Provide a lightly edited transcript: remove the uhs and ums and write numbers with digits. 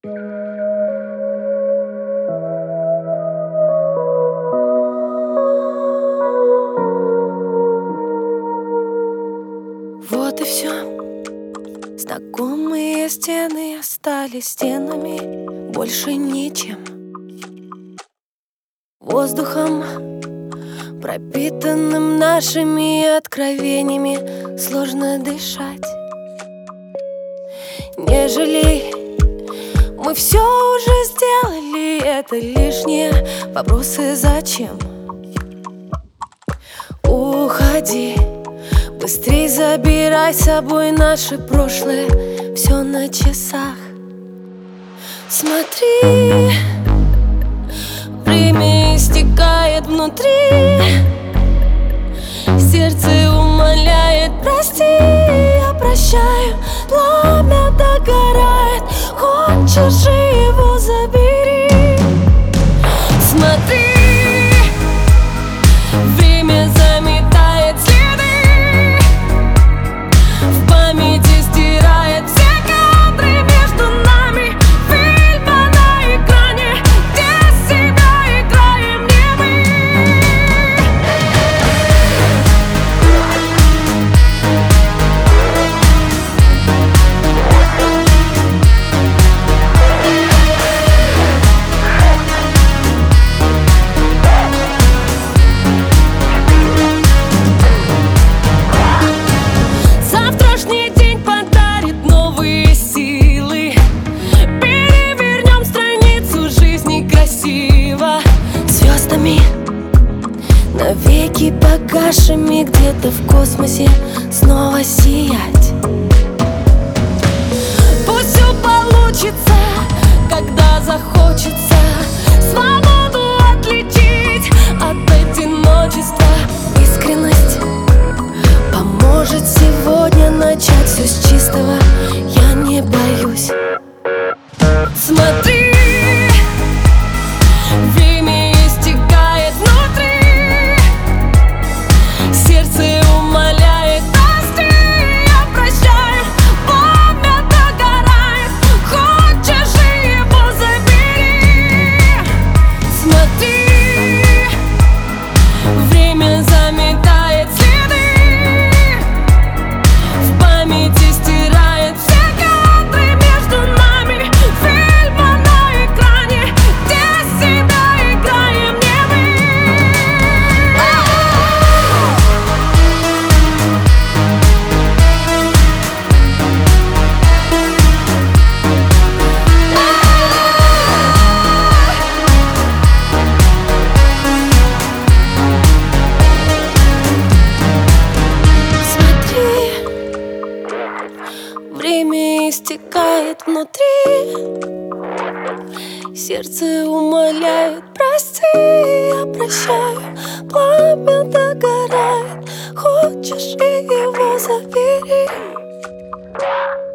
Вот и все. Знакомые стены остались стенами, больше ничем. Воздухом, пропитанным нашими откровениями, сложно дышать. Не жалей, мы все уже сделали, это лишние вопросы зачем? Уходи, быстрей забирай с собой наше прошлое, все на часах. Смотри, время истекает внутри, сердце умоляет, прости, я прощаю. Пламя догорает, хочешь же его забери. Смотри, время заметает следы, в памяти стирает все кадры между нами, фильма на экране, где себя играем не мы. Завтрашний день подарит новые силы, перевернем страницу жизни красиво. Звездами навеки погашими, где-то в космосе снова сиять. Пусть все получится, когда захочется свободу отличить от одиночества. Искренность поможет сегодня начать все с чистого, я не боюсь. Смотри, время истекает внутри, сердце умоляет, прости, я прощаю. Пламя догорает, хочешь же его забери. Смотри, время заметает следы, в памяти стирает все кадры между нами, фильма на экране, где себя играем не мы. Смотри, время истекает внутри, сердце умоляет, прости, я прощаю. Пламя догорает, хочешь и его забери.